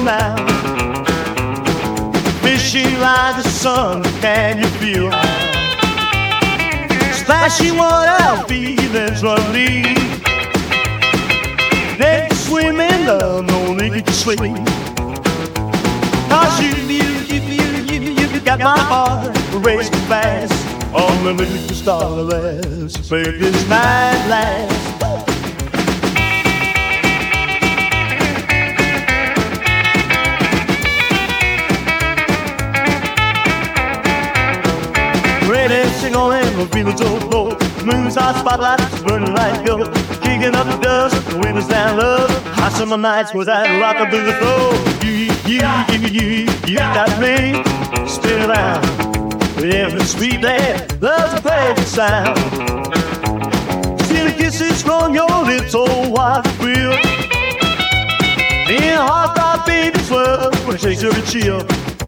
now. Fishing like the sun, can you feel? Splashing water, feelings lovely. Naked swimming, love, no need to sleep. Cause you got my heart racing fast. Underneath the starless, make this night last. Sing on and the feeling so low. Moon's hot spotlights burning like gold. Kicking up the dust, the windows down low. Hot summer nights was that rockin' through the floor. You got me spinning around. Every sweet lad loves to play the sound. Stealing kisses from your lips, oh what a thrill. In a heartthrob baby swirl when it shakes every chill.